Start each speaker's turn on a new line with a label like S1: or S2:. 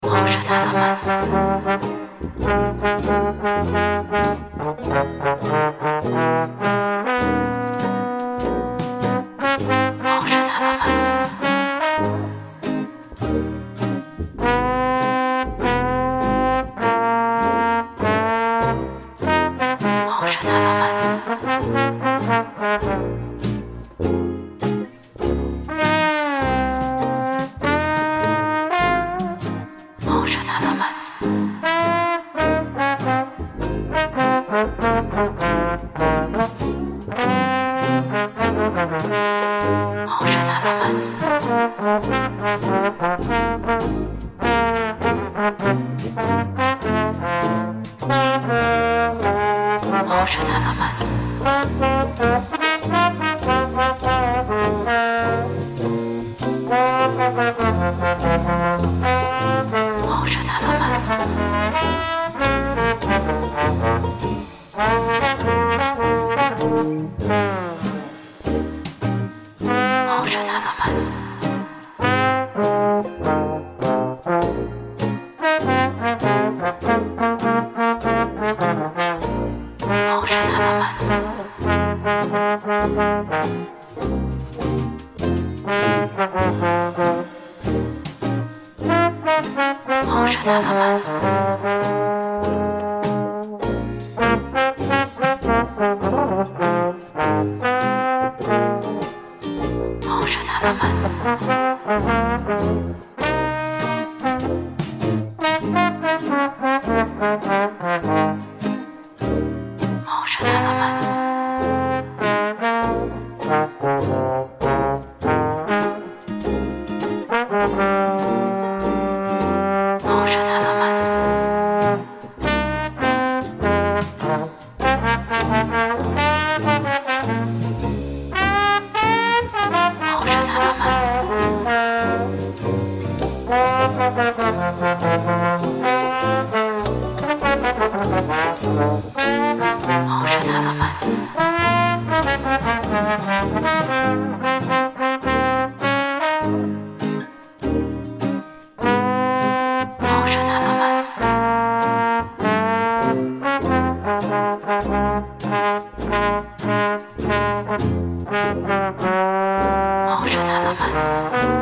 S1: Ocean Elements. Ocean Elements. Ocean Elements. Ocean Elements. Ocean Elements. Ocean Elements. Ocean Elements. Ocean Elements. Ocean Elements. Ocean Elements. Ocean Elements. Ocean Elements. Ocean Elements. Ocean Elements. Ocean Elements. Ocean Elements.